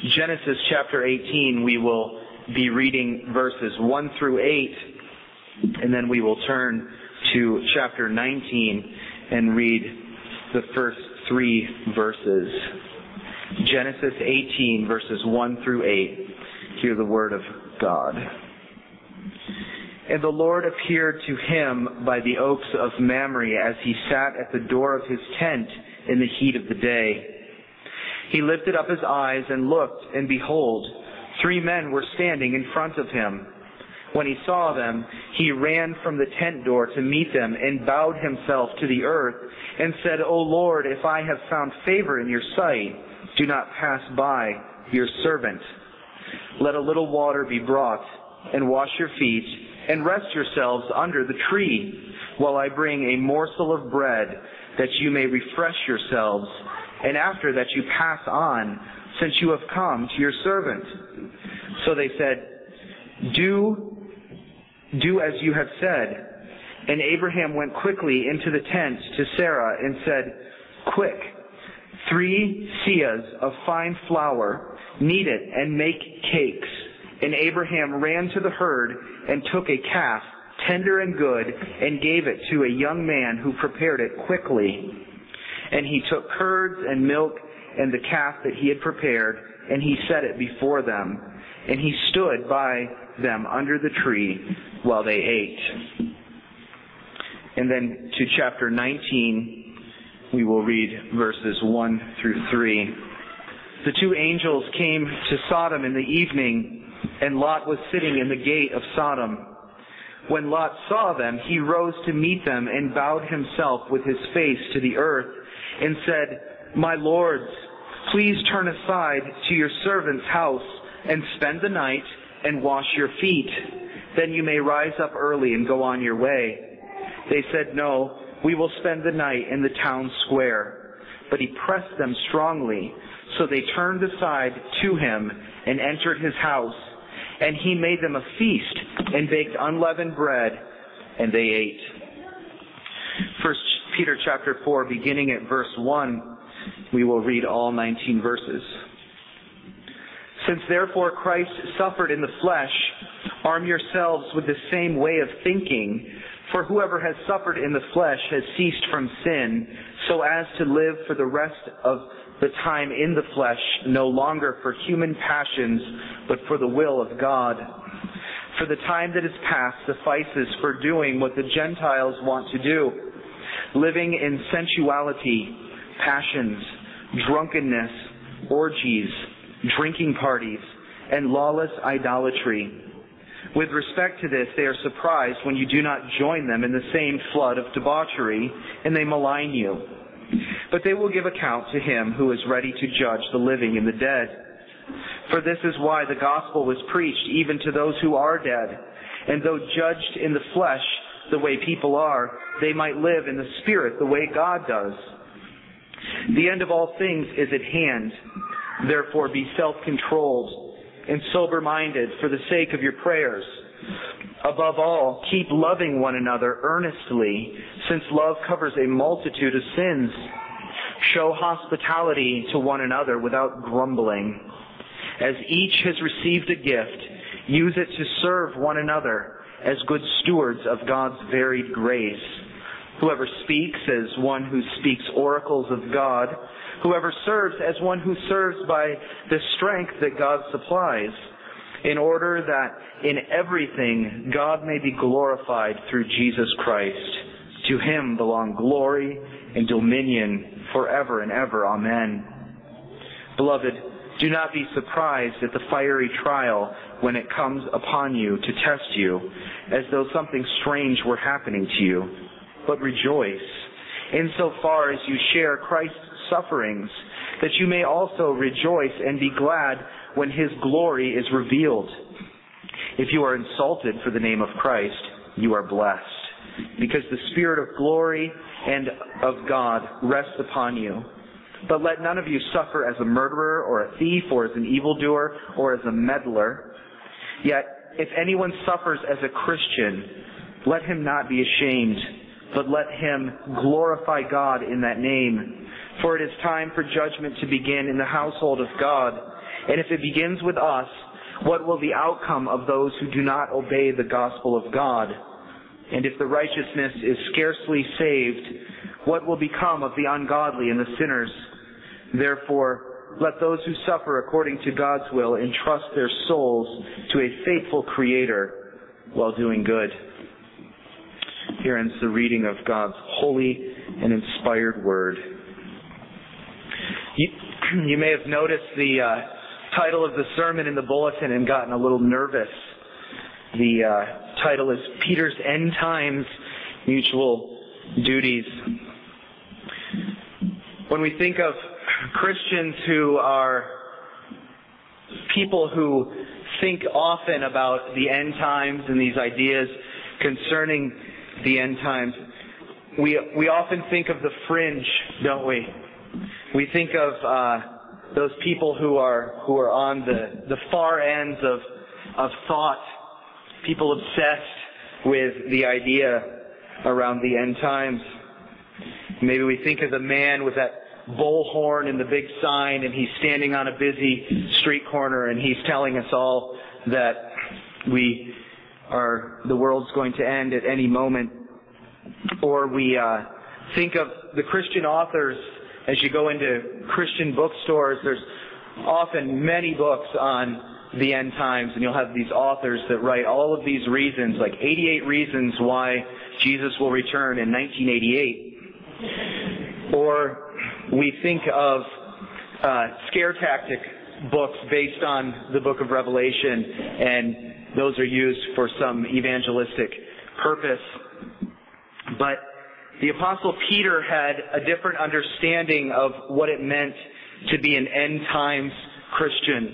Genesis chapter 18, we will be reading verses 1 through 8, and then we will turn to chapter 19 and read the first 3 verses. Genesis 18, verses 1 through 8. Hear the word of God. And the Lord appeared to him by the oaks of Mamre as he sat at the door of his tent in the heat of the day. He lifted up his eyes and looked, and behold, 3 men were standing in front of him. When he saw them, he ran from the tent door to meet them and bowed himself to the earth and said, O Lord, if I have found favor in your sight, do not pass by your servant. Let a little water be brought, and wash your feet, and rest yourselves under the tree, while I bring a morsel of bread, that you may refresh yourselves, and after that you pass on, since you have come to your servant. So they said, Do as you have said. And Abraham went quickly into the tent to Sarah and said, Quick, 3 seahs of fine flour, knead it and make cakes. And Abraham ran to the herd and took a calf, tender and good, and gave it to a young man who prepared it quickly. And he took curds and milk and the calf that he had prepared, and he set it before them. And he stood by them under the tree while they ate. And then to chapter 19, we will read verses 1 through 3. The 2 angels came to Sodom in the evening, and Lot was sitting in the gate of Sodom. When Lot saw them, he rose to meet them and bowed himself with his face to the earth and said, My lords, please turn aside to your servant's house and spend the night and wash your feet. Then you may rise up early and go on your way. They said, No, we will spend the night in the town square. But he pressed them strongly, so they turned aside to him and entered his house. And he made them a feast and baked unleavened bread, and they ate. 1 Peter chapter 4, beginning at verse 1, we will read all 19 verses. Since therefore Christ suffered in the flesh, arm yourselves with the same way of thinking. For whoever has suffered in the flesh has ceased from sin, so as to live for the rest of the time in the flesh, no longer for human passions, but for the will of God. For the time that is past suffices for doing what the Gentiles want to do, living in sensuality, passions, drunkenness, orgies, drinking parties, and lawless idolatry. With respect to this, they are surprised when you do not join them in the same flood of debauchery, and they malign you. But they will give account to him who is ready to judge the living and the dead. For this is why the gospel was preached even to those who are dead, and though judged in the flesh the way people are, they might live in the spirit the way God does. The end of all things is at hand. Therefore be self-controlled and sober-minded for the sake of your prayers. Above all, keep loving one another earnestly, since love covers a multitude of sins. Show hospitality to one another without grumbling. As each has received a gift, use it to serve one another as good stewards of God's varied grace. Whoever speaks as one who speaks oracles of God. Whoever serves as one who serves by the strength that God supplies, in order that in everything God may be glorified through Jesus Christ. To him belong glory and dominion forever and ever. Amen. Beloved, do not be surprised at the fiery trial when it comes upon you to test you, as though something strange were happening to you. But rejoice, insofar as you share Christ's sufferings, that you may also rejoice and be glad when his glory is revealed. If you are insulted for the name of Christ, you are blessed, because the Spirit of glory and of God rests upon you. But let none of you suffer as a murderer or a thief or as an evildoer or as a meddler. Yet, if anyone suffers as a Christian, let him not be ashamed, but let him glorify God in that name. For it is time for judgment to begin in the household of God. And if it begins with us, what will the outcome of those who do not obey the gospel of God? And if the righteousness is scarcely saved, what will become of the ungodly and the sinners? Therefore, let those who suffer according to God's will entrust their souls to a faithful Creator while doing good. Here ends the reading of God's holy and inspired word. You may have noticed the title of the sermon in the bulletin and gotten a little nervous. The title is Peter's End Times Mutual Duties. When we think of Christians who are people who think often about the end times and these ideas concerning the end times, we often think of the fringe, don't we? We think of those people who are on the far ends of thought, people obsessed with the idea around the end times. Maybe we think of the man with that bullhorn and the big sign, and he's standing on a busy street corner, and he's telling us all that the world's going to end at any moment. Or we think of the Christian authors. As you go into Christian bookstores, there's often many books on the end times, and you'll have these authors that write all of these reasons, like 88 reasons why Jesus will return in 1988. Or we think of scare tactic books based on the book of Revelation, and those are used for some evangelistic purpose. But the Apostle Peter had a different understanding of what it meant to be an end times Christian.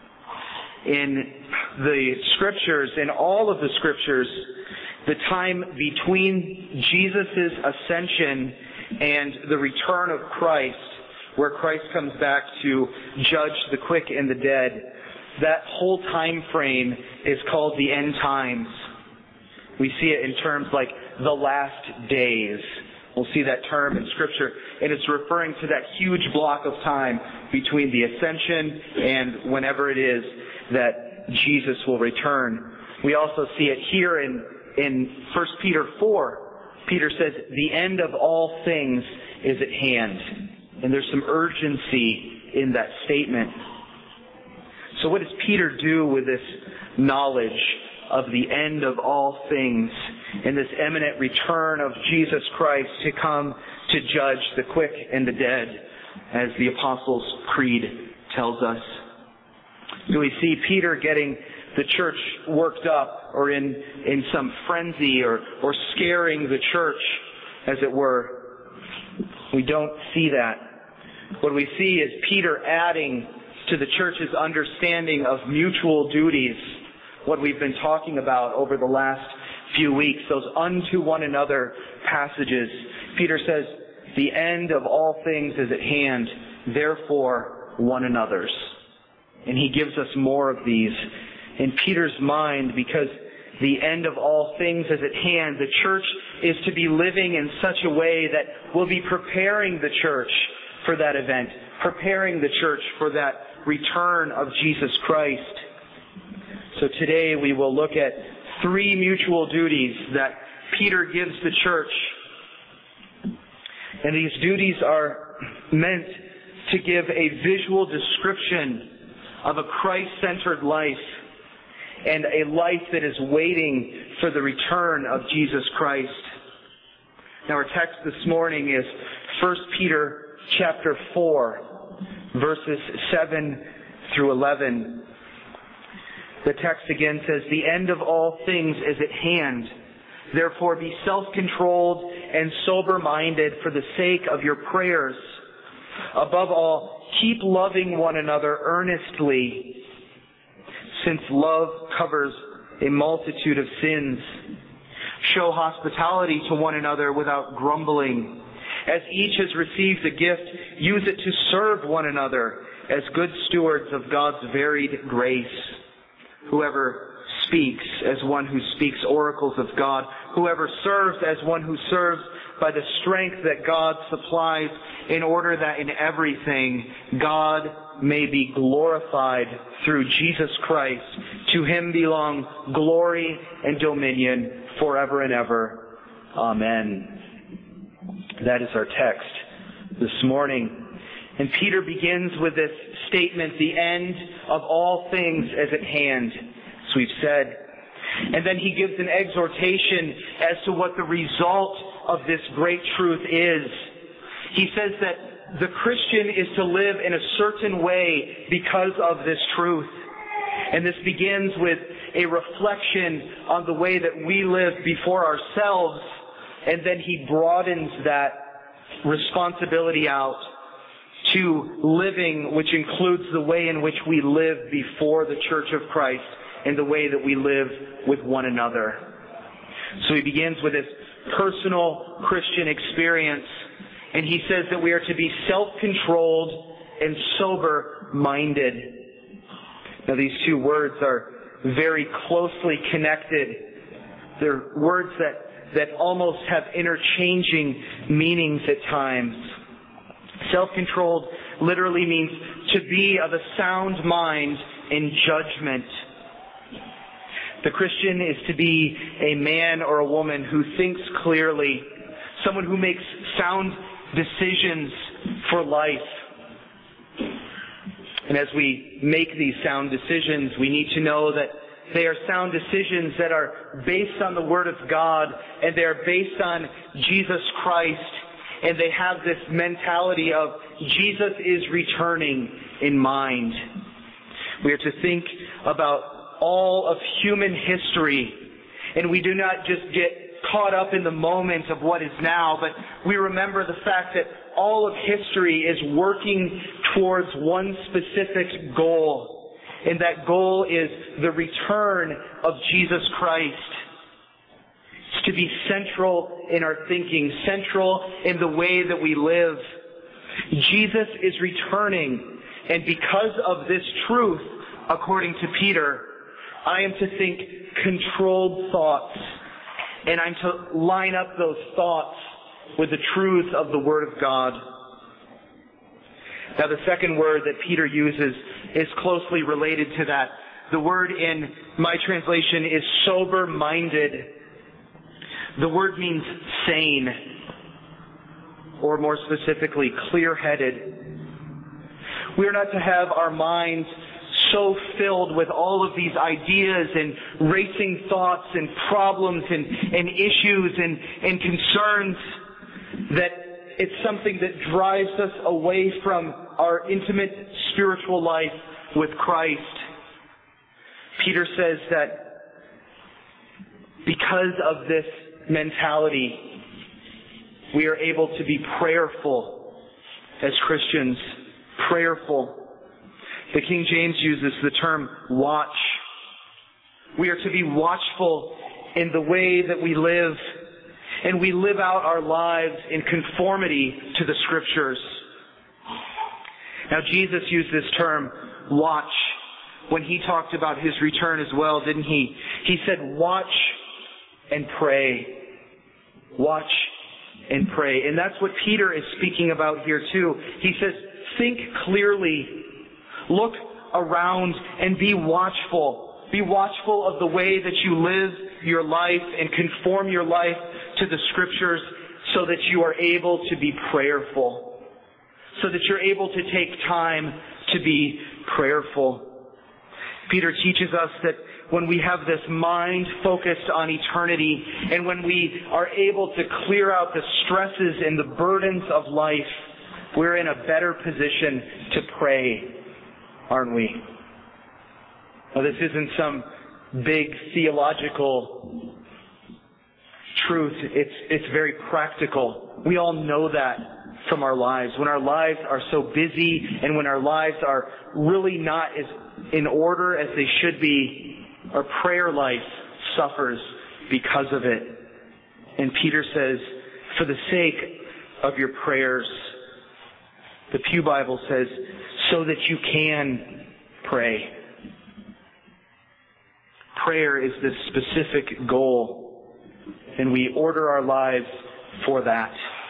In the Scriptures, in all of the Scriptures, the time between Jesus' ascension and the return of Christ, where Christ comes back to judge the quick and the dead, that whole time frame is called the end times. We see it in terms like the last days. We'll see that term in Scripture, and it's referring to that huge block of time between the ascension and whenever it is that Jesus will return. We also see it here in 1 Peter 4. Peter says, the end of all things is at hand. And there's some urgency in that statement. So what does Peter do with this knowledge of the end of all things and this imminent return of Jesus Christ to come to judge the quick and the dead, as the Apostles' Creed tells us? Do we see Peter getting the church worked up or in some frenzy or scaring the church, as it were? We don't see that. What we see is Peter adding to the church's understanding of mutual duties, what we've been talking about over the last few weeks, those unto one another passages. Peter says, the end of all things is at hand, therefore one another's. And he gives us more of these. In Peter's mind, because the end of all things is at hand, the church is to be living in such a way that we'll be preparing the church for that event, preparing the church for that return of Jesus Christ. So today we will look at 3 mutual duties that Peter gives the church. And these duties are meant to give a visual description of a Christ-centered life and a life that is waiting for the return of Jesus Christ. Now our text this morning is 1 Peter chapter 4, verses 7 through 11. The text again says, the end of all things is at hand. Therefore be self-controlled and sober-minded for the sake of your prayers. Above all, keep loving one another earnestly, since love covers a multitude of sins. Show hospitality to one another without grumbling. As each has received a gift, use it to serve one another as good stewards of God's varied grace. Whoever speaks as one who speaks oracles of God. Whoever serves as one who serves by the strength that God supplies, in order that in everything God may be glorified through Jesus Christ. To him belong glory and dominion forever and ever. Amen. That is our text this morning. And Peter begins with this statement, the end of all things is at hand, as we've said. And then he gives an exhortation as to what the result of this great truth is. He says that the Christian is to live in a certain way because of this truth. And this begins with a reflection on the way that we live before ourselves, and then he broadens that responsibility out to living, which includes the way in which we live before the Church of Christ and the way that we live with one another. So he begins with this personal Christian experience, and he says that we are to be self-controlled and sober-minded. Now these two words are very closely connected. They're words that almost have interchanging meanings at times. Self-controlled literally means to be of a sound mind in judgment. The Christian is to be a man or a woman who thinks clearly, someone who makes sound decisions for life. And as we make these sound decisions, we need to know that they are sound decisions that are based on the Word of God, and they are based on Jesus Christ, and they have this mentality of Jesus is returning in mind. We are to think about all of human history, and we do not just get caught up in the moment of what is now, but we remember the fact that all of history is working towards one specific goal, and that goal is the return of Jesus Christ. It's to be central in our thinking, central in the way that we live. Jesus is returning, and because of this truth, according to Peter, I am to think controlled thoughts, and I'm to line up those thoughts with the truth of the Word of God. Now the second word that Peter uses is closely related to that. The word in my translation is sober-minded. The word means sane, or more specifically, clear-headed. We are not to have our minds so filled with all of these ideas and racing thoughts and problems and issues and concerns that it's something that drives us away from our intimate spiritual life with Christ. Peter says that because of this mentality, we are able to be prayerful as Christians. Prayerful. The King James uses the term watch. We are to be watchful in the way that we live, and we live out our lives in conformity to the Scriptures. Now, Jesus used this term, watch, when he talked about his return as well, didn't he? He said, watch and pray. Watch and pray. And that's what Peter is speaking about here too. He says, think clearly. Look around and be watchful. Be watchful of the way that you live your life and conform your life to the Scriptures so that you are able to be prayerful. So that you're able to take time to be prayerful. Peter teaches us that when we have this mind focused on eternity, and when we are able to clear out the stresses and the burdens of life, we're in a better position to pray, aren't we? Now, this isn't some big theological truth. It's very practical. We all know that from our lives. When our lives are so busy and when our lives are really not as in order as they should be, our prayer life suffers because of it. And Peter says, for the sake of your prayers, the Pew Bible says, so that you can pray. Prayer is this specific goal, and we order our lives for that.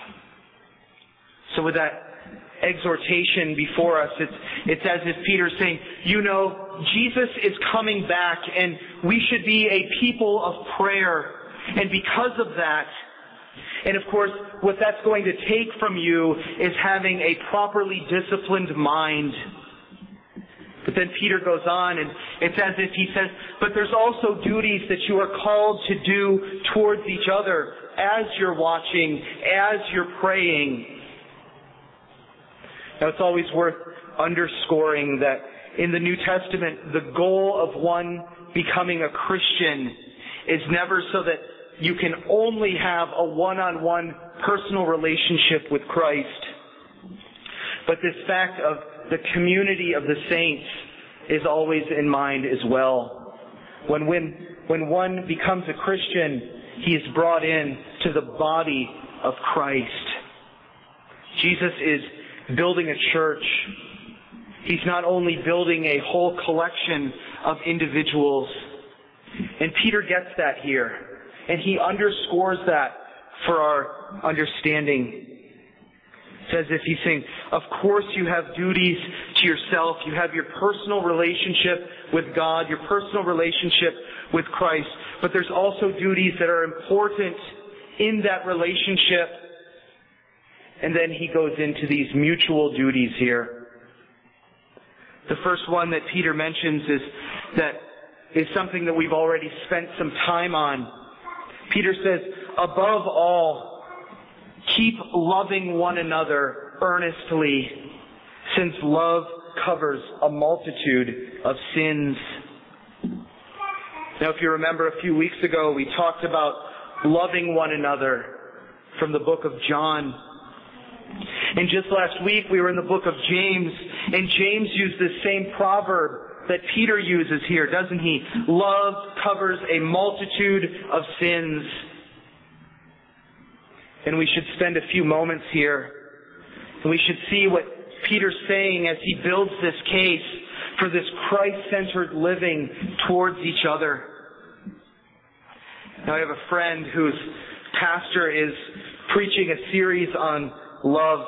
So with that exhortation before us, it's as if Peter's saying, Jesus is coming back, and we should be a people of prayer. And because of that, and of course, what that's going to take from you is having a properly disciplined mind. But then Peter goes on, and it's as if he says, but there's also duties that you are called to do towards each other as you're watching, as you're praying. Now, it's always worth underscoring that in the New Testament, the goal of one becoming a Christian is never so that you can only have a one-on-one personal relationship with Christ, but this fact of the community of the saints is always in mind as well. When one becomes a Christian, he is brought in to the body of Christ. Jesus is building a church. He's not only building a whole collection of individuals. And Peter gets that here. And he underscores that for our understanding. It's as if he's saying, of course you have duties to yourself. You have your personal relationship with God, your personal relationship with Christ. But there's also duties that are important in that relationship. And then he goes into these mutual duties here. The first one that Peter mentions is something that we've already spent some time on. Peter says, above all, keep loving one another earnestly, since love covers a multitude of sins. Now, if you remember a few weeks ago, we talked about loving one another from the book of John. And just last week, we were in the book of James, and James used this same proverb that Peter uses here, doesn't he? Love covers a multitude of sins. And we should spend a few moments here, and we should see what Peter's saying as he builds this case for this Christ-centered living towards each other. Now, I have a friend whose pastor is preaching a series on love.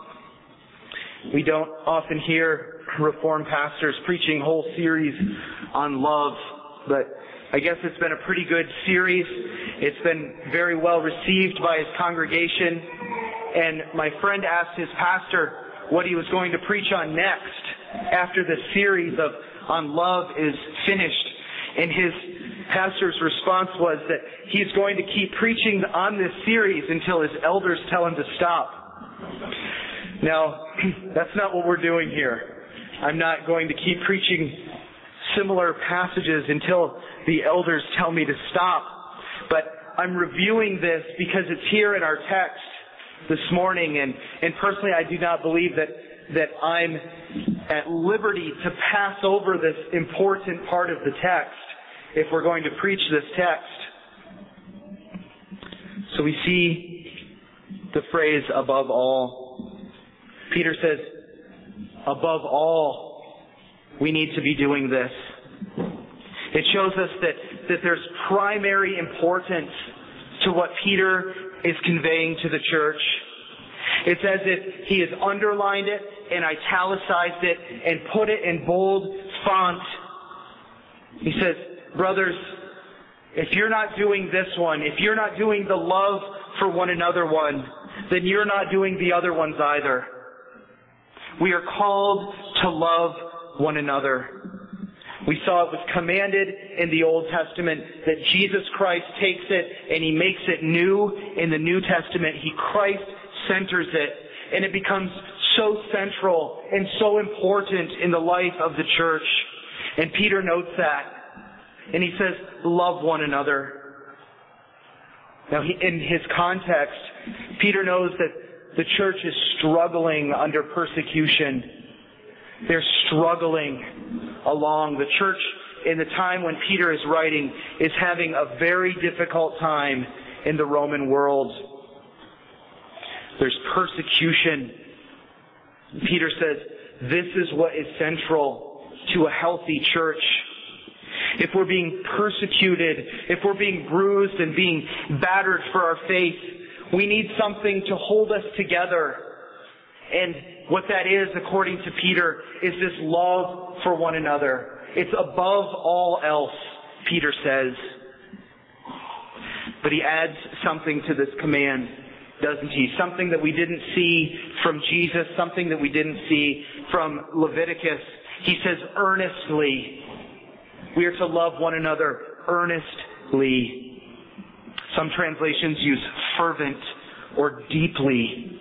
We don't often hear Reformed pastors preaching whole series on love, but I guess it's been a pretty good series. It's been very well received by his congregation, and my friend asked his pastor what he was going to preach on next after the series on love is finished, and his pastor's response was that he's going to keep preaching on this series until his elders tell him to stop. Now, that's not what we're doing here. I'm not going to keep preaching similar passages until the elders tell me to stop. But I'm reviewing this because it's here in our text this morning, and personally I do not believe that I'm at liberty to pass over this important part of the text if we're going to preach this text. So we see the phrase, above all. Peter says, above all, we need to be doing this. It shows us that there's primary importance to what Peter is conveying to the church. It's as if he has underlined it and italicized it and put it in bold font. He says, brothers, if you're not doing this one, if you're not doing the love for one another one, then you're not doing the other ones either. We are called to love one another. We saw it was commanded in the Old Testament that Jesus Christ takes it and He makes it new in the New Testament. Christ centers it, and it becomes so central and so important in the life of the church. And Peter notes that. And he says, love one another. Now, in his context, Peter knows that the church is struggling under persecution. They're struggling along. The church, in the time when Peter is writing, is having a very difficult time in the Roman world. There's persecution. Peter says, this is what is central to a healthy church. If we're being persecuted, if we're being bruised and being battered for our faith, We need something to hold us together. And what that is, according to Peter, is this love for one another. It's above all else, Peter says. But he adds something to this command, doesn't he? Something that we didn't see from Jesus, something that we didn't see from Leviticus. He says earnestly. We are to love one another earnestly. Some translations use fervent or deeply.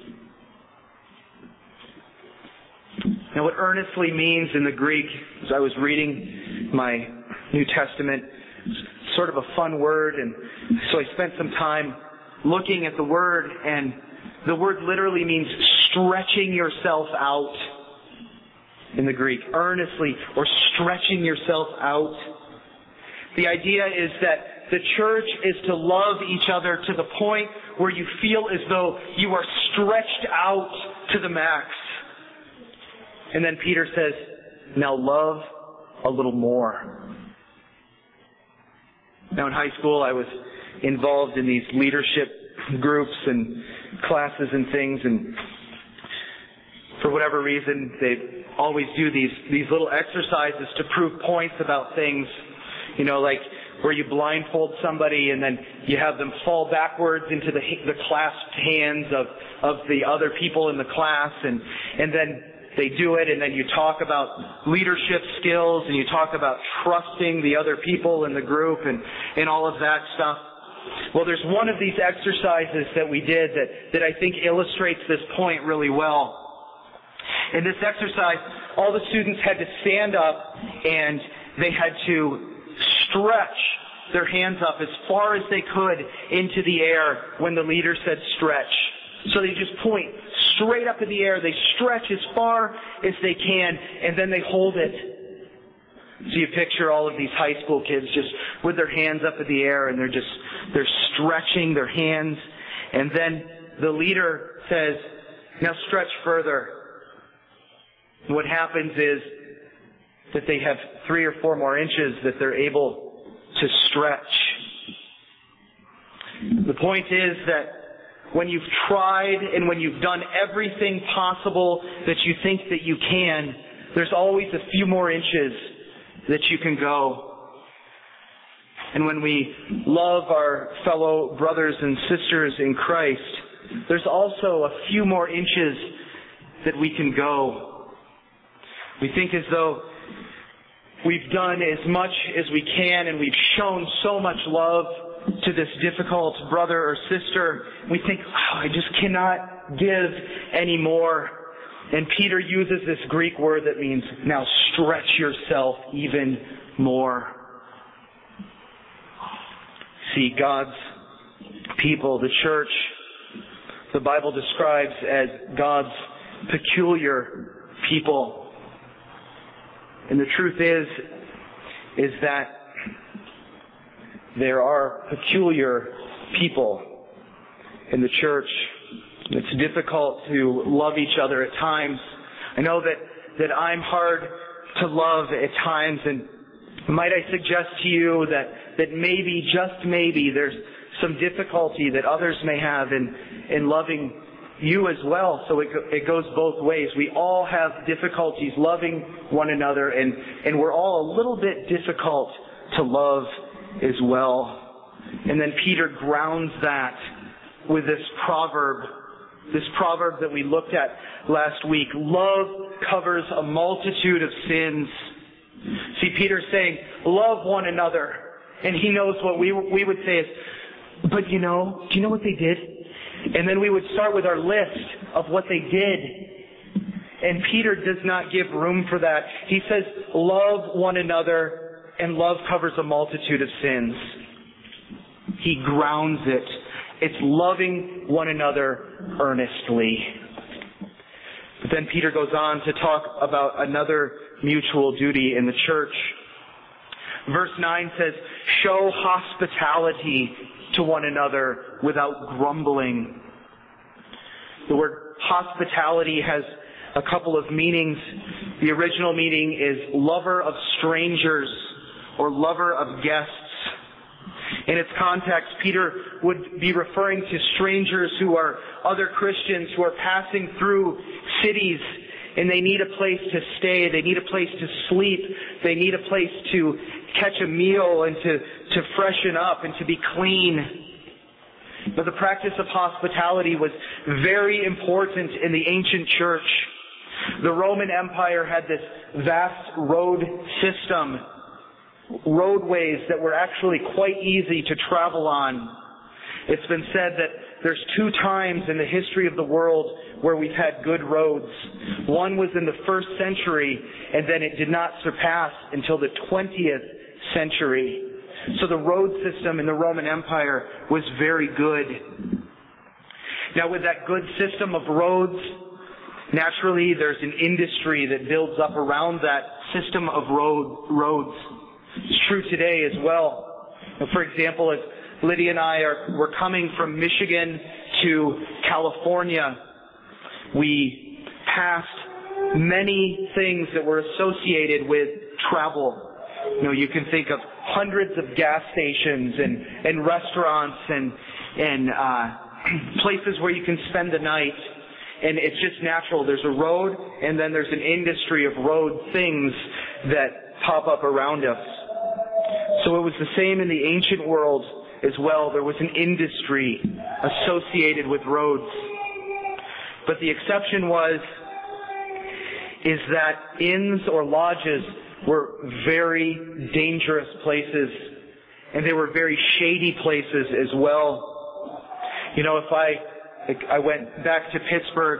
Now what earnestly means in the Greek, as I was reading my New Testament, it's sort of a fun word, and so I spent some time looking at the word, and the word literally means stretching yourself out in the Greek. Earnestly, or stretching yourself out. The idea is that the church is to love each other to the point where you feel as though you are stretched out to the max. And then Peter says, now love a little more. Now in high school I was involved in these leadership groups and classes and things, and for whatever reason they always do these little exercises to prove points about things. You know, like where you blindfold somebody and then you have them fall backwards into the clasped hands of the other people in the class, and then they do it, and then you talk about leadership skills, and you talk about trusting the other people in the group, and all of that stuff. Well, there's one of these exercises that we did that I think illustrates this point really well. In this exercise, all the students had to stand up, and they had to stretch their hands up as far as they could into the air when the leader said stretch. So they just point straight up in the air. They stretch as far as they can, and then they hold it. So you picture all of these high school kids just with their hands up in the air, and they're stretching their hands. And then the leader says, now stretch further. And what happens is that they have 3 or 4 more inches that they're able to stretch. The point is that when you've tried and when you've done everything possible that you think that you can, there's always a few more inches that you can go. And when we love our fellow brothers and sisters in Christ, there's also a few more inches that we can go. We think as though we've done as much as we can, and we've shown so much love to this difficult brother or sister. We think, I just cannot give any more. And Peter uses this Greek word that means, now stretch yourself even more. See, God's people, the church, the Bible describes as God's peculiar people. And the truth is that there are peculiar people in the church. It's difficult to love each other at times. I know that I'm hard to love at times, and might I suggest to you that maybe, just maybe, there's some difficulty that others may have in loving you as well. So it goes both ways. We all have difficulties loving one another, and we're all a little bit difficult to love as well. And then Peter grounds that with this proverb that we looked at last week. Love covers a multitude of sins. See, Peter's saying, love one another. And he knows what we would say is, but do you know what they did? And then we would start with our list of what they did. And Peter does not give room for that. He says, love one another, and love covers a multitude of sins. He grounds it. It's loving one another earnestly. But then Peter goes on to talk about another mutual duty in the church. Verse 9 says, show hospitality to one another without grumbling. The word hospitality has a couple of meanings. The original meaning is lover of strangers or lover of guests. In its context, Peter would be referring to strangers who are other Christians who are passing through cities, and they need a place to stay, they need a place to sleep, they need a place to catch a meal and to freshen up and to be clean. But the practice of hospitality was very important in the ancient church. The Roman Empire had this vast road system, roadways that were actually quite easy to travel on. It's been said that there's 2 times in the history of the world where we've had good roads. One was in the 1st century, and then it did not surpass until the 20th century. So the road system in the Roman Empire was very good. Now, with that good system of roads, naturally there's an industry that builds up around that system of roads. It's true today as well. For example, as Lydia and I we're coming from Michigan to California, we passed many things that were associated with travel. You can think of hundreds of gas stations and restaurants and places where you can spend the night. And it's just natural. There's a road, and then there's an industry of road things that pop up around us. So it was the same in the ancient world as well. There was an industry associated with roads. But the exception is that inns or lodges were very dangerous places, and they were very shady places as well. If I went back to Pittsburgh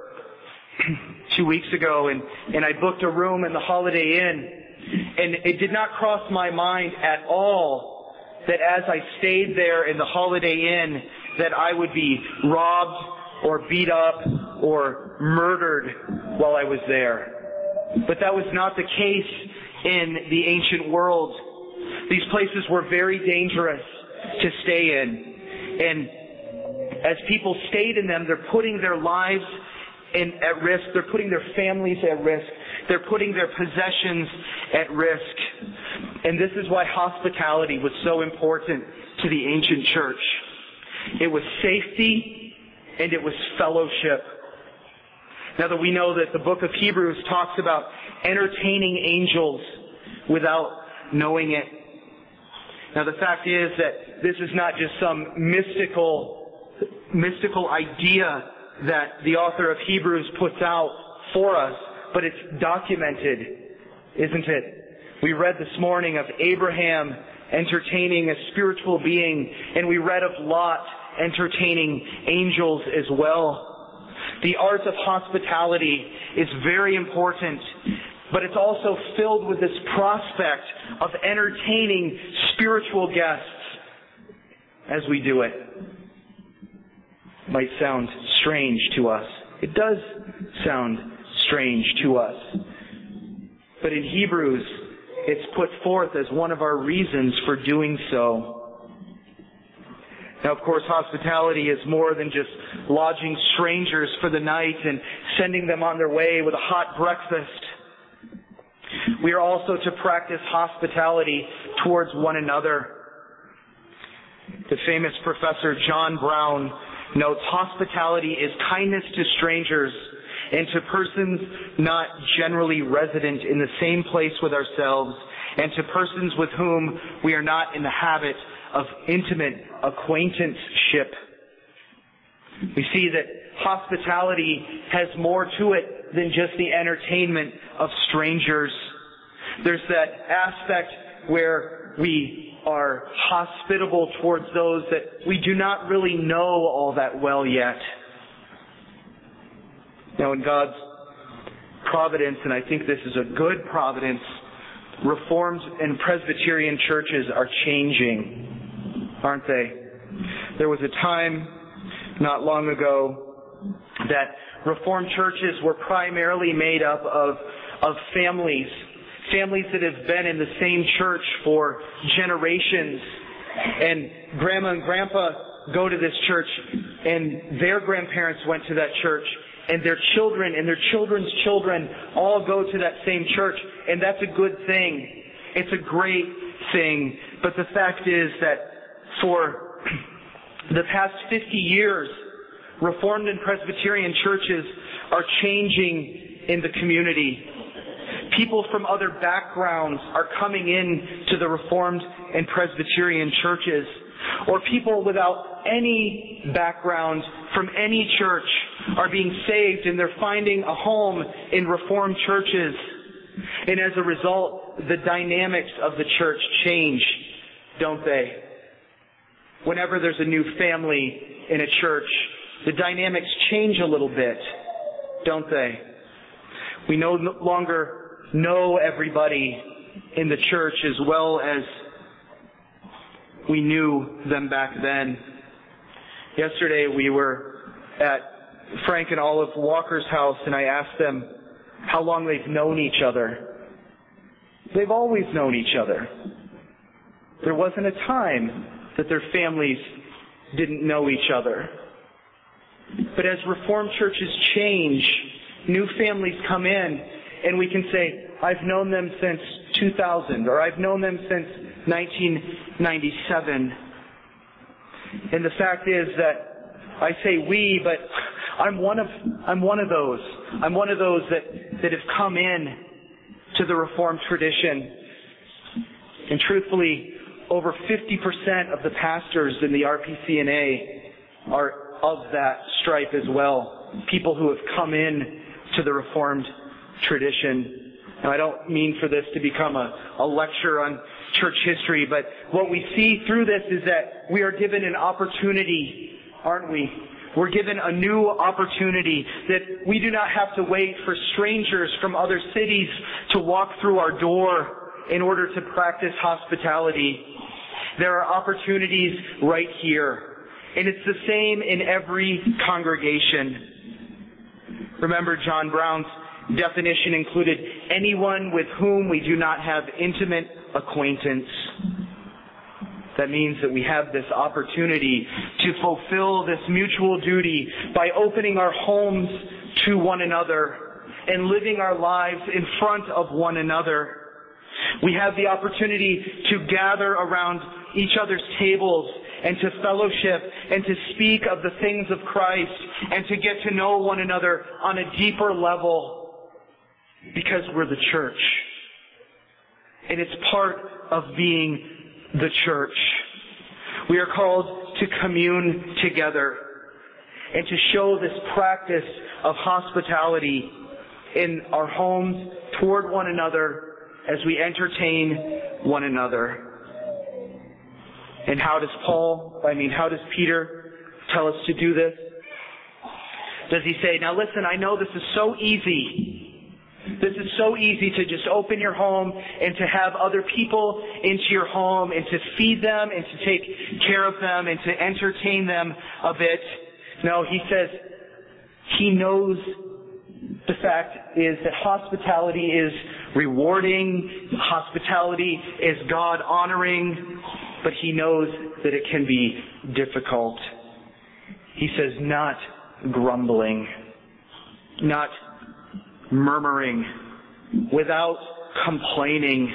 2 weeks ago, and I booked a room in the Holiday Inn, and it did not cross my mind at all that as I stayed there in the Holiday Inn that I would be robbed or beat up or murdered while I was there. But that was not the case in the ancient world. These places were very dangerous to stay in. And as people stayed in them, they're putting their lives at risk. They're putting their families at risk. They're putting their possessions at risk. And this is why hospitality was so important to the ancient church. It was safety and it was fellowship. Now that we know that the book of Hebrews talks about entertaining angels without knowing it. Now the fact is that this is not just some mystical idea that the author of Hebrews puts out for us, but it's documented, isn't it? We read this morning of Abraham entertaining a spiritual being, and we read of Lot entertaining angels as well. The art of hospitality is very important, but it's also filled with this prospect of entertaining spiritual guests as we do it. It might sound strange to us. It does sound strange to us. But in Hebrews, it's put forth as one of our reasons for doing so. Now, of course, hospitality is more than just lodging strangers for the night and sending them on their way with a hot breakfast. We are also to practice hospitality towards one another. The famous Professor John Brown notes hospitality is kindness to strangers and to persons not generally resident in the same place with ourselves, and to persons with whom we are not in the habit of intimate acquaintanceship. We see that hospitality has more to it than just the entertainment of strangers. There's that aspect where we are hospitable towards those that we do not really know all that well yet. Now, in God's providence, and I think this is a good providence, Reformed and Presbyterian churches are changing, aren't they? There was a time not long ago that Reformed churches were primarily made up of families that have been in the same church for generations. And Grandma and Grandpa go to this church, and their grandparents went to that church, and their children and their children's children all go to that same church. And that's a good thing. It's a great thing. But the fact is that For the past 50 years, Reformed and Presbyterian churches are changing in the community. People from other backgrounds are coming in to the Reformed and Presbyterian churches, or people without any background from any church are being saved, and they're finding a home in Reformed churches. And as a result, the dynamics of the church change, don't they? Whenever there's a new family in a church, the dynamics change a little bit, don't they? We no longer know everybody in the church as well as we knew them back then. Yesterday we were at Frank and Olive Walker's house, and I asked them how long they've known each other. They've always known each other. There wasn't a time that their families didn't know each other. But as Reformed churches change, new families come in, and we can say, I've known them since 2000, or I've known them since 1997. And the fact is that I say we, but I'm one of those. I'm one of those that have come in to the Reformed tradition. And truthfully, over 50% of the pastors in the RPCNA are of that stripe as well. People who have come in to the Reformed tradition. Now, I don't mean for this to become a lecture on church history, but what we see through this is that we are given an opportunity, aren't we? We're given a new opportunity that we do not have to wait for strangers from other cities to walk through our door in order to practice hospitality. There are opportunities right here. And it's the same in every congregation. Remember, John Brown's definition included anyone with whom we do not have intimate acquaintance. That means that we have this opportunity to fulfill this mutual duty by opening our homes to one another and living our lives in front of one another. We have the opportunity to gather around each other's tables and to fellowship and to speak of the things of Christ and to get to know one another on a deeper level because we're the church. And it's part of being the church. We are called to commune together and to show this practice of hospitality in our homes toward one another as we entertain one another. And how does Peter tell us to do this? Does he say, now listen, I know this is so easy. This is so easy to just open your home and to have other people into your home and to feed them and to take care of them and to entertain them a bit. No, he says he knows the fact is that hospitality is rewarding, hospitality is God honoring, but he knows that it can be difficult. He says not grumbling, not murmuring, without complaining.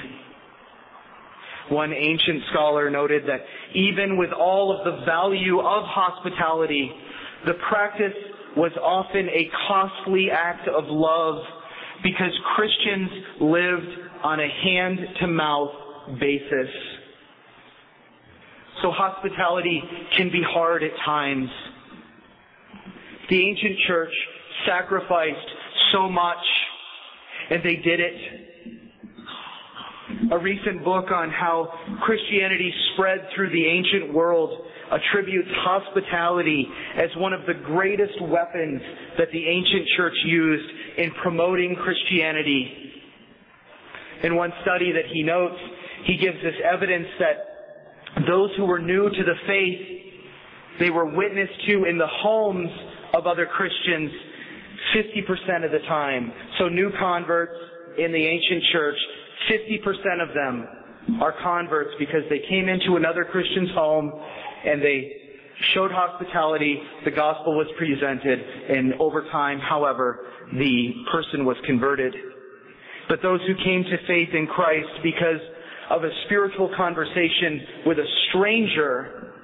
One ancient scholar noted that even with all of the value of hospitality, the practice was often a costly act of love because Christians lived on a hand-to-mouth basis. So hospitality can be hard at times. The ancient church sacrificed so much, and they did it. A recent book on how Christianity spread through the ancient world attributes hospitality as one of the greatest weapons that the ancient church used in promoting Christianity. In one study that he notes, he gives us evidence that those who were new to the faith, they were witnessed to in the homes of other Christians 50% of the time. So new converts in the ancient church, 50% of them are converts because they came into another Christian's home and they showed hospitality, the gospel was presented, and over time, however, the person was converted. But those who came to faith in Christ because of a spiritual conversation with a stranger,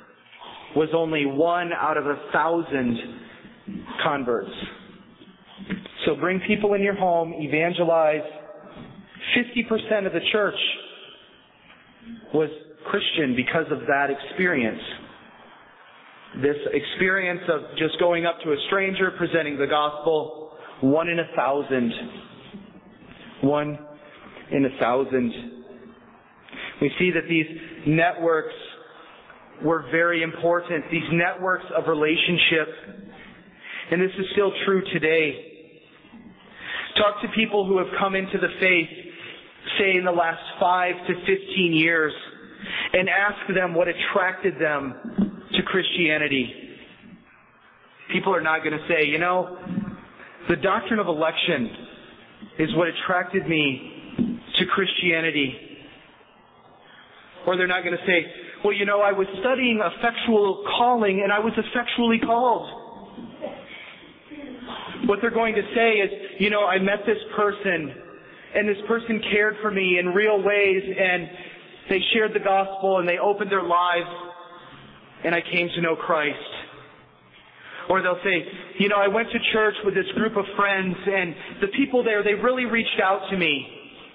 was only 1 out of 1,000 converts. So bring people in your home, evangelize. 50% of the church was Christian because of that experience. This experience of just going up to a stranger, presenting the gospel, 1 in 1,000. 1 in 1,000. We see that these networks were very important, these networks of relationship. And this is still true today. Talk to people who have come into the faith, say in the last 5 to 15 years, and ask them what attracted them to Christianity. People are not going to say, the doctrine of election is what attracted me to Christianity. Or they're not going to say, well, I was studying effectual calling and I was effectually called. What they're going to say is, I met this person and this person cared for me in real ways and they shared the gospel and they opened their lives and I came to know Christ. Or they'll say, I went to church with this group of friends and the people there, they really reached out to me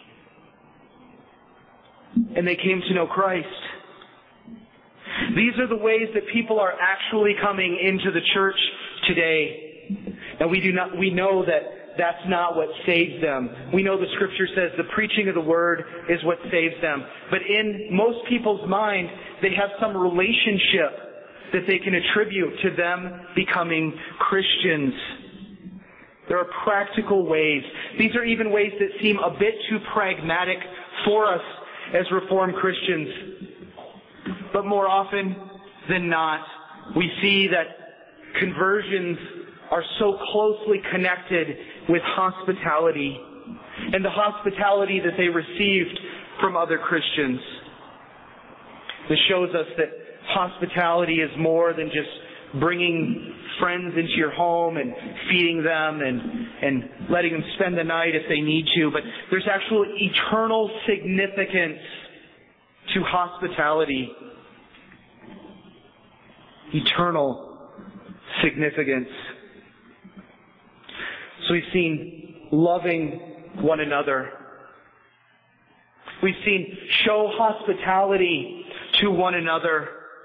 and they came to know Christ. These are the ways that people are actually coming into the church today. And we know that that's not what saves them. We know the Scripture says the preaching of the Word is what saves them. But in most people's mind, they have some relationship that they can attribute to them becoming Christians. There are practical ways. These are even ways that seem a bit too pragmatic for us as Reformed Christians. But more often than not, we see that conversions are so closely connected with hospitality and the hospitality that they received from other Christians. This shows us that hospitality is more than just bringing friends into your home and feeding them and letting them spend the night if they need to, but there's actual eternal significance to hospitality. Eternal significance. So we've seen loving one another. We've seen show hospitality to one another.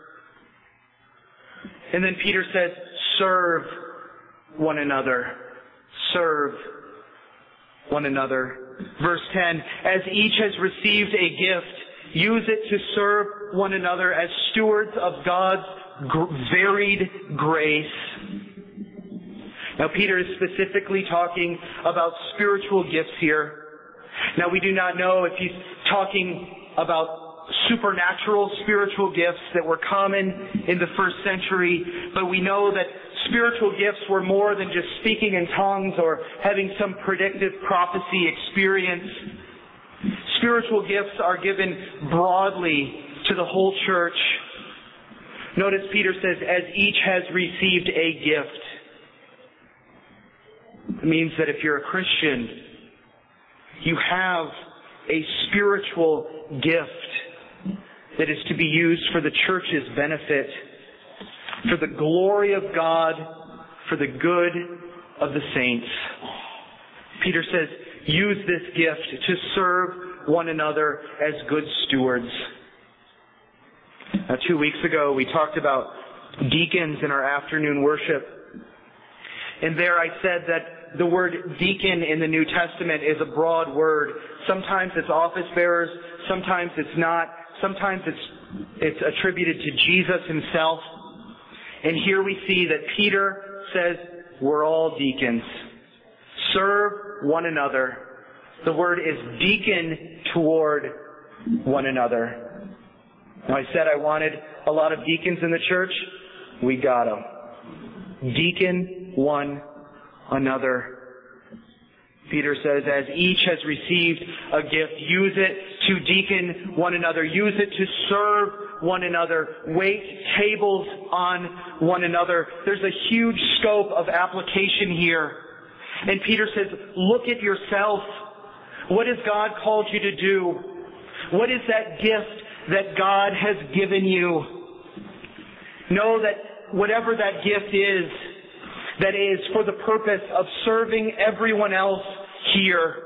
And then Peter says, serve one another. Serve one another. Verse 10, as each has received a gift, use it to serve one another as stewards of God's varied grace. Now, Peter is specifically talking about spiritual gifts here. Now, we do not know if he's talking about supernatural spiritual gifts that were common in the first century, but we know that spiritual gifts were more than just speaking in tongues or having some predictive prophecy experience. Spiritual gifts are given broadly to the whole church. Notice Peter says, as each has received a gift. It means that if you're a Christian, you have a spiritual gift that is to be used for the church's benefit, for the glory of God, for the good of the saints. Peter says, use this gift to serve one another as good stewards. Now, 2 weeks ago, we talked about deacons in our afternoon worship. And there I said that the word deacon in the New Testament is a broad word. Sometimes it's office bearers, sometimes it's not, sometimes it's attributed to Jesus himself. And here we see that Peter says, we're all deacons. Serve one another. The word is deacon toward one another. Now, I said I wanted a lot of deacons in the church. We got them. Deacon one another. Peter says, as each has received a gift, use it to deacon one another. Use it to serve one another. Wait tables on one another. There's a huge scope of application here. And Peter says, look at yourself. What has God called you to do? What is that gift that God has given you? Know that whatever that gift is, that is for the purpose of serving everyone else here.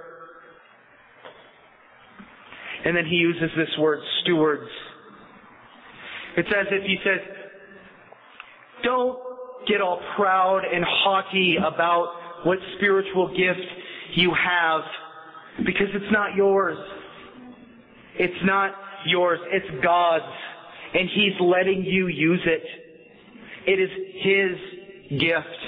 And then he uses this word, stewards. It's as if he says, don't get all proud and haughty about what spiritual gift you have, because it's not yours. It's not yours. It's God's. And He's letting you use it. It is His gift.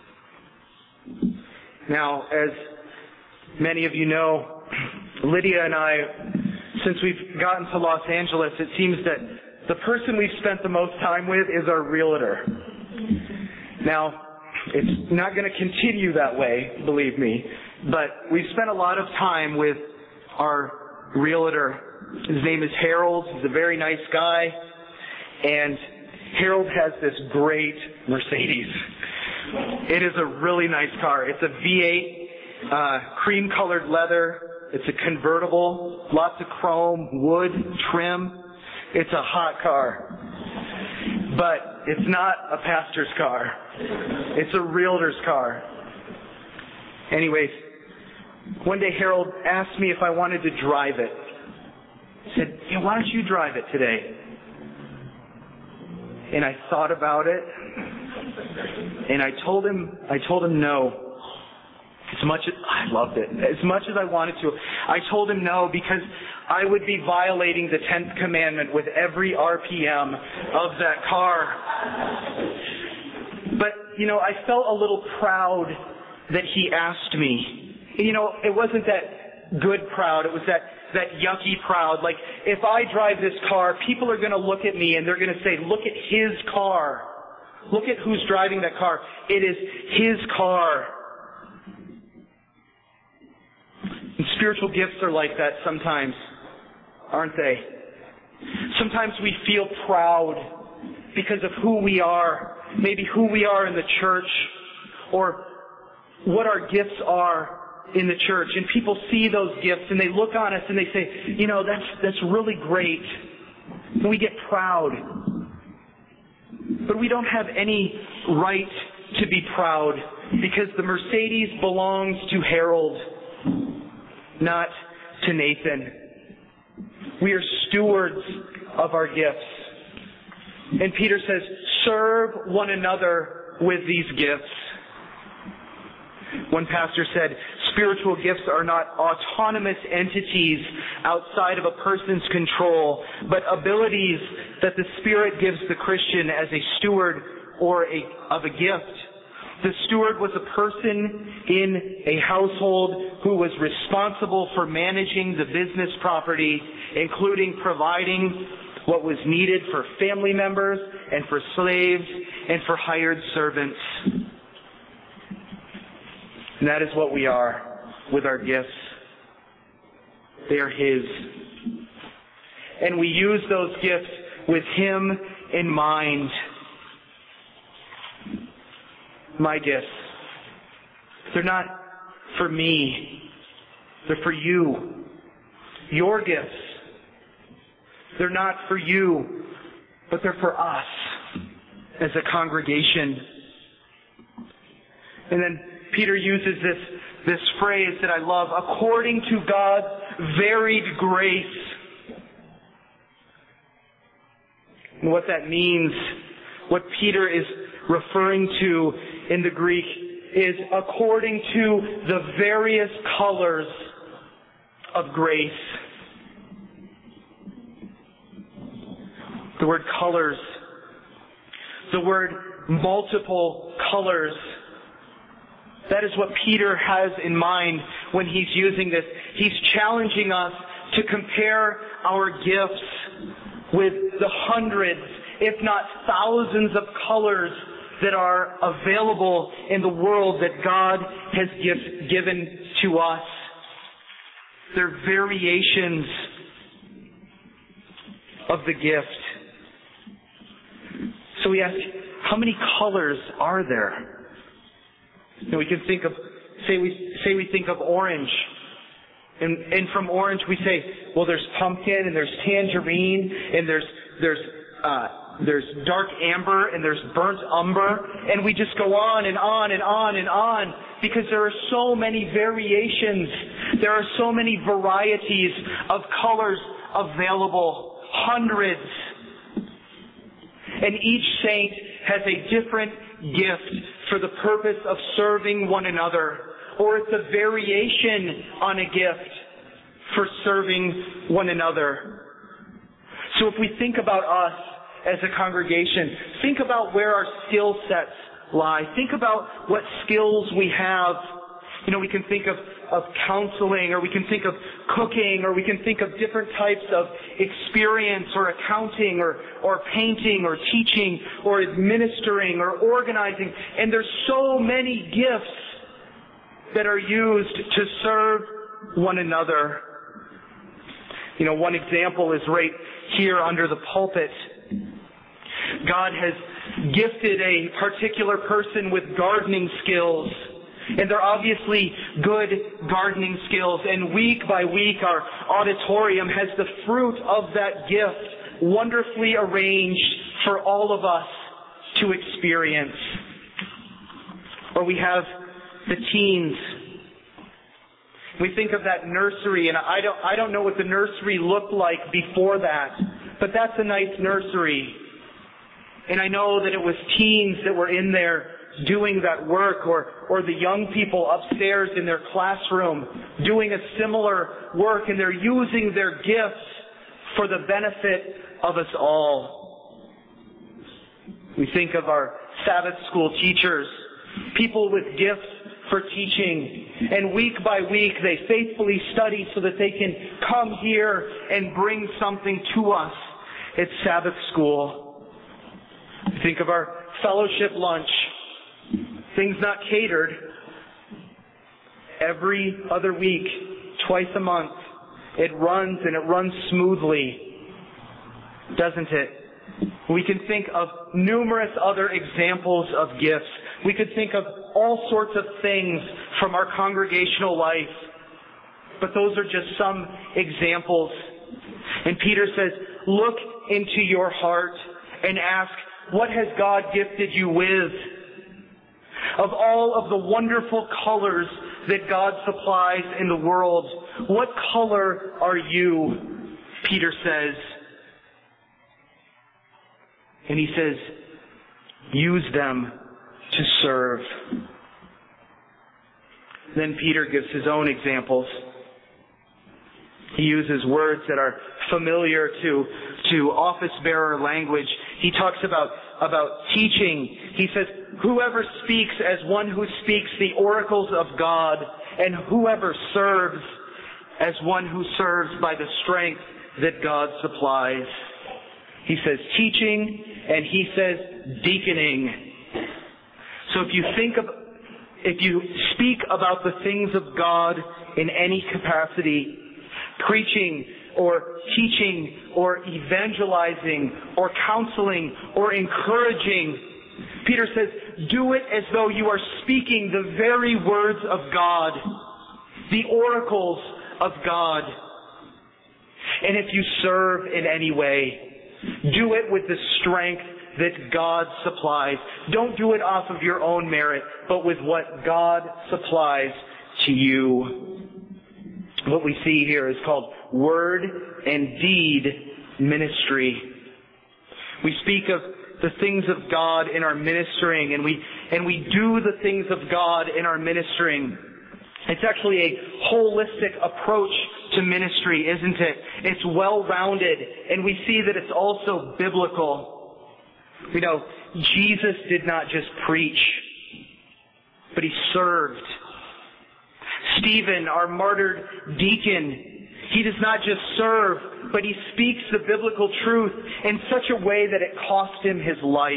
Now, as many of you know, Lydia and I, since we've gotten to Los Angeles, it seems that the person we've spent the most time with is our realtor. Now, it's not going to continue that way, believe me, but we've spent a lot of time with our realtor. His name is Harold. He's a very nice guy, and Harold has this great Mercedes. It is a really nice car. It's a V8, cream-colored leather. It's a convertible, lots of chrome, wood, trim. It's a hot car. But it's not a pastor's car. It's a realtor's car. Anyways, one day Harold asked me if I wanted to drive it. He said, "Yeah, why don't you drive it today?" And I thought about it, and I told him no. As much as I loved it, as much as I wanted to, I told him no, because I would be violating the 10th commandment with every RPM of that car. But, I felt a little proud that he asked me. It wasn't that good proud. It was that yucky proud. Like, if I drive this car, people are going to look at me and they're going to say, look at his car. Look at who's driving that car. It is his car. And spiritual gifts are like that sometimes, aren't they? Sometimes we feel proud because of who we are, maybe who we are in the church, or what our gifts are in the church. And people see those gifts and they look on us and they say, that's really great. And we get proud. But we don't have any right to be proud, because the Mercedes belongs to Harold, not to Nathan. We are stewards of our gifts. And Peter says, serve one another with these gifts. One pastor said, spiritual gifts are not autonomous entities outside of a person's control, but abilities that the Spirit gives the Christian as a steward of a gift. The steward was a person in a household who was responsible for managing the business property, including providing what was needed for family members and for slaves and for hired servants. And that is what we are with our gifts. They are His. And we use those gifts with Him in mind. My gifts, they're not for me. They're for you. Your gifts, they're not for you, but they're for us as a congregation. And then Peter uses this phrase that I love, according to God's varied grace. And what that means, what Peter is referring to in the Greek, is according to the various colors of grace. The word colors, the word multiple colors, that is what Peter has in mind when he's using this. He's challenging us to compare our gifts with the hundreds, if not thousands of colors that are available in the world that God has given to us. They're variations of the gift. So we ask, how many colors are there? We can think of, say we think of orange. And from orange we say, well, there's pumpkin and there's tangerine and there's there's dark amber, and there's burnt umber, and we just go on and on and on and on because there are so many variations. There are so many varieties of colors available, hundreds. And each saint has a different gift for the purpose of serving one another, or it's a variation on a gift for serving one another. So if we think about us as a congregation, think about where our skill sets lie. Think about what skills we have. We can think of counseling, or we can think of cooking, or we can think of different types of experience, or accounting, or painting, or teaching, or administering, or organizing. And there's so many gifts that are used to serve one another. One example is right here under the pulpit. God has gifted a particular person with gardening skills. And they're obviously good gardening skills. And week by week, our auditorium has the fruit of that gift wonderfully arranged for all of us to experience. Or we have the teens. We think of that nursery, and I don't know what the nursery looked like before that, but that's a nice nursery. And I know that it was teens that were in there doing that work, or the young people upstairs in their classroom doing a similar work, and they're using their gifts for the benefit of us all. We think of our Sabbath school teachers, people with gifts for teaching, and week by week they faithfully study so that they can come here and bring something to us at Sabbath school. Think of our fellowship lunch. Things not catered. Every other week, twice a month, it runs, and it runs smoothly, doesn't it? We can think of numerous other examples of gifts. We could think of all sorts of things from our congregational life, but those are just some examples. And Peter says, look into your heart and ask, what has God gifted you with? Of all of the wonderful colors that God supplies in the world, what color are you? Peter says. And he says, use them to serve. Then Peter gives his own examples. He uses words that are familiar to office bearer language. He talks about teaching. He says, whoever speaks as one who speaks the oracles of God, and whoever serves as one who serves by the strength that God supplies. He says teaching, and he says deaconing. So if you speak about the things of God in any capacity, preaching or teaching or evangelizing or counseling or encouraging, Peter says, do it as though you are speaking the very words of God, the oracles of God. And if you serve in any way, do it with the strength that God supplies. Don't do it off of your own merit, but with what God supplies to you. What we see here is called word and deed ministry. We speak of the things of God in our ministering, and we do the things of God in our ministering. It's actually a holistic approach to ministry, isn't it? It's well-rounded, and we see that it's also biblical. Jesus did not just preach, but he served. Stephen, our martyred deacon, he does not just serve, but he speaks the biblical truth in such a way that it cost him his life.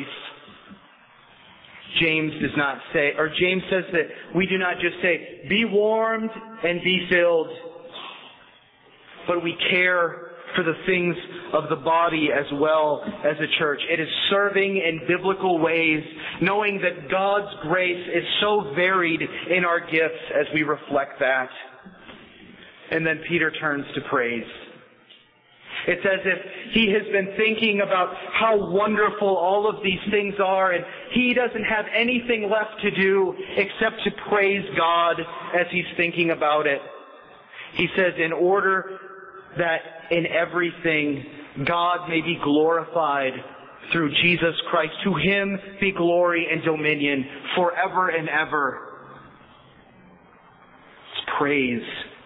James says that we do not just say, be warmed and be filled, but we care for the things of the body as well as a church. It is serving in biblical ways, knowing that God's grace is so varied in our gifts as we reflect that. And then Peter turns to praise. It's as if he has been thinking about how wonderful all of these things are, and he doesn't have anything left to do except to praise God as he's thinking about it. He says, in order that in everything God may be glorified through Jesus Christ. To him be glory and dominion forever and ever. It's praise.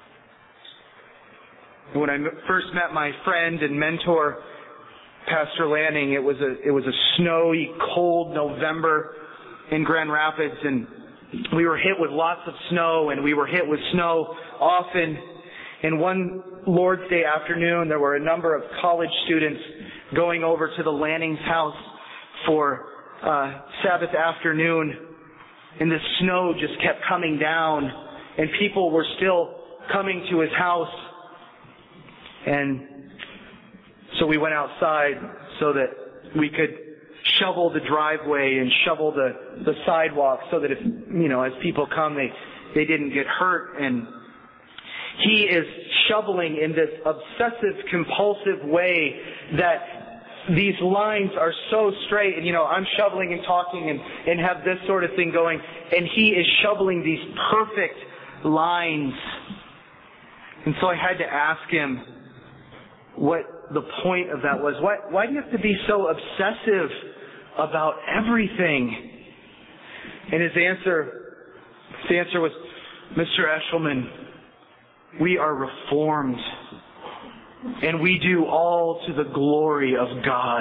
When I first met my friend and mentor, Pastor Lanning, it was a snowy, cold November in Grand Rapids, and we were hit with lots of snow, and we were hit with snow often. And one Lord's Day afternoon, there were a number of college students going over to the Lanning's house for Sabbath afternoon, and the snow just kept coming down, and people were still coming to his house. And so we went outside so that we could shovel the driveway and shovel the sidewalk so that if, as people come, they didn't get hurt. And he is shoveling in this obsessive, compulsive way that these lines are so straight. And, I'm shoveling and talking and have this sort of thing going. And he is shoveling these perfect lines. And so I had to ask him what the point of that was. Why do you have to be so obsessive about everything? And his answer was, Mr. Eshelman, we are reformed, and we do all to the glory of God.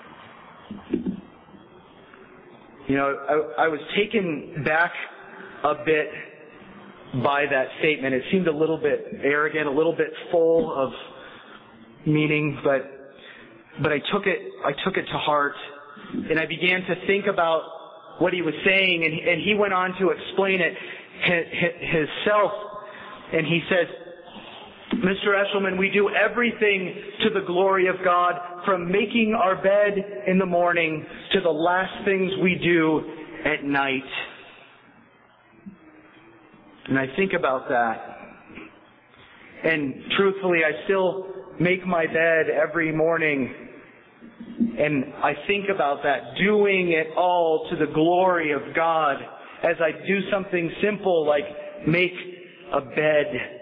I was taken back a bit by that statement. It seemed a little bit arrogant, a little bit full of meaning, but I took it to heart, and I began to think about what he was saying, and he went on to explain it himself, and he says, Mr. Eshelman, we do everything to the glory of God, from making our bed in the morning to the last things we do at night. And I think about that, and truthfully, I still make my bed every morning, and I think about that, doing it all to the glory of God, as I do something simple like make a bed.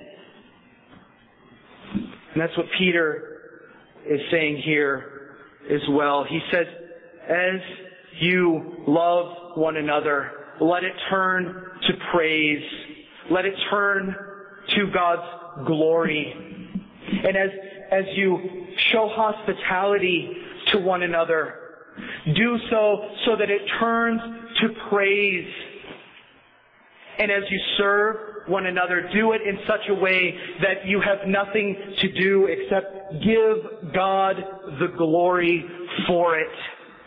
And that's what Peter is saying here as well. He says, as you love one another, let it turn to praise. Let it turn to God's glory. And as you show hospitality to one another, do so that it turns to praise. And as you serve one another, do it in such a way that you have nothing to do except give God the glory for it.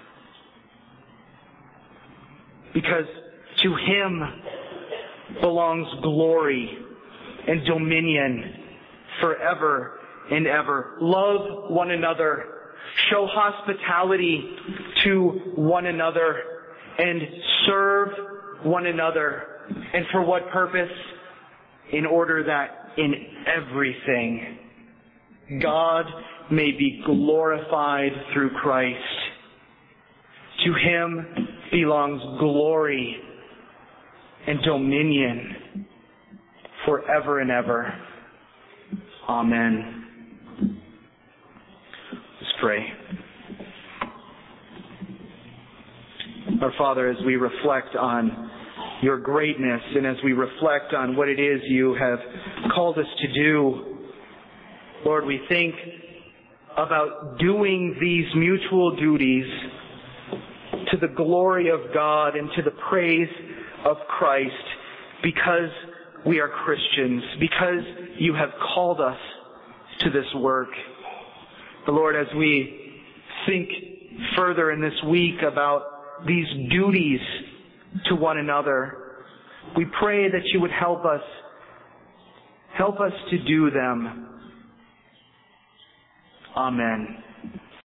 Because to him belongs glory and dominion forever and ever. Love one another. Show hospitality to one another. And serve one another. And for what purpose? In order that in everything God may be glorified through Christ. To him belongs glory and dominion forever and ever. Amen. Let's pray. Our Father, as we reflect on your greatness and as we reflect on what it is you have called us to do, Lord, we think about doing these mutual duties to the glory of God and to the praise of Christ, because we are Christians, because you have called us to this work. But Lord, as we think further in this week about these duties to one another, we pray that you would help us to do them. Amen.